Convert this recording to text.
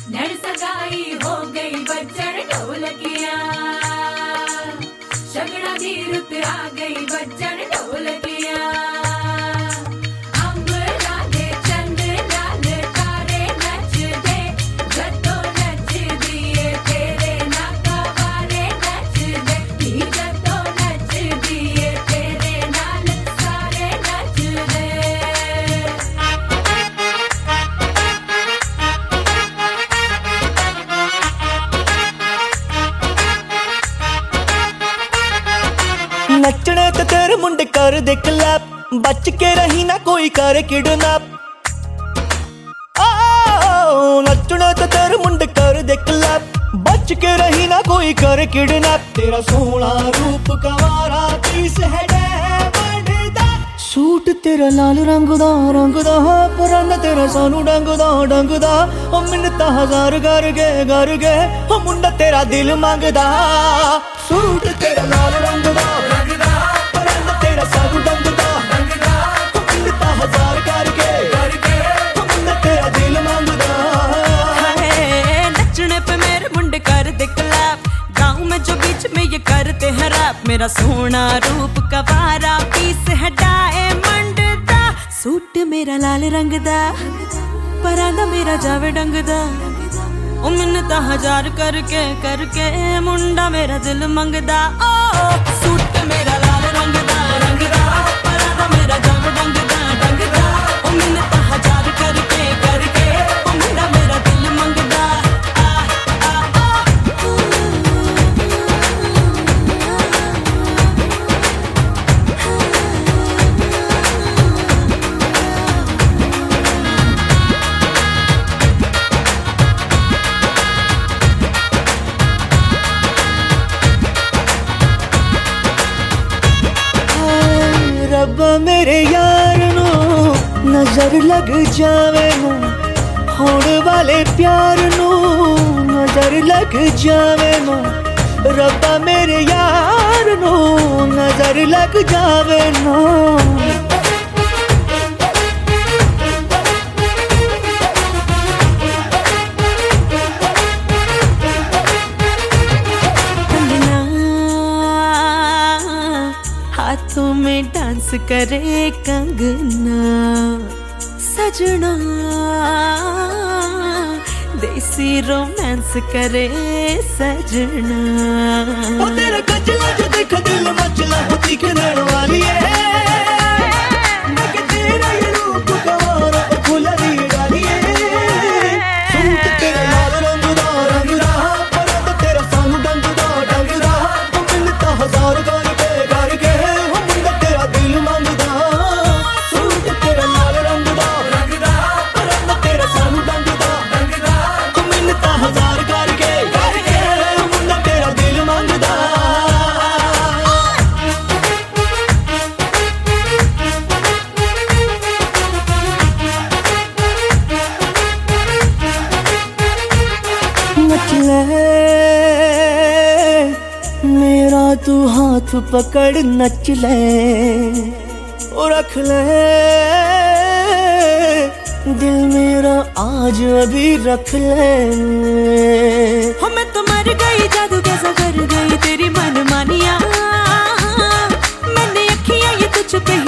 नड़ सगाई हो गई बच्चन ढोलकिया, शगड़ा दी रुत आ गई बच्चन ढोलकिया। अंब राधे चंद लाल तारे नच दे, जतो नच दिए तेरे नाका वारे नच दे, जतो नच दिए तेरे नाल सारे नच दे। नचने ते तेरे मुंडे कर दे क्लैप, बच के रही ना कोई करे किडनैप। नचने ते तेरे मुंडे कर दे क्लैप, बच के रही ना कोई करे किडनैप। तेरा सोहना रूप कवारा पीस है डायमंड दा, सूट तेरा लाल रंग दा परंद तेरा सानू डंग दा। ओ मिन्नतां हजार कर गए ओ मुंडा तेरा दिल मंगदा। सूट तेरा लाल रंग दा परंद तेरा सानू डंग दा, ओ मिन्नतां हजार कर गए ओ मुंडा तेरा दिल मंगदा। नचने पे मेरे मुंडे कर दे क्लैप, गाँव में जो बीच में ये करते हैं रैप। मेरा सोना रूप कवारा पीस है डायमंड दा, सूट मेरा लाल रंग दा परांदा मेरा जावे डंग दा। ओ मिन्नतां हजार करके मुंडा मेरा दिल मंगदा। ओ सूट मेरा लाल रंग दा परांदा मेरा जावे डंग दा। ओ मिन्नतां हजार करके ओ मुंडा मेरा दिल मंगदा। रब्बा मेरे यार नू नजर लग जावे नू, होने वाले प्यार नू नजर लग जावे नू। रब्बा मेरे यार नू नजर लग जावे नू। हाथों में डांस करे कंगना, सजना देसी रोमांस करे सजना। ओ तेरा गजला जो देख दिल मचला होती खनन वाली है, मैं के तेरा ये रूप कवारा फुलरी डाली है। सूट तेरा लाल रंग दा परंद तेरा सानू डंग दा। ओ मिन्नतां हजार करके ओ मुंडा तेरा दिल मंगदा। सूट तेरा लाल रंग दा परंद तेरा सानू डंग दा। ओ मिन्नतां हजार करके ओ मुंडा तेरा दिल मंगदा। नच ले मेरा तू हाथ पकड़ नच ले, ओ रख ले दिल मेरा आज अभी रख ले। हो मैं तो मर गई, जादू कैसा कर गई तेरी मनमानियाँ। मैंने अखियाँ ये तुझ पे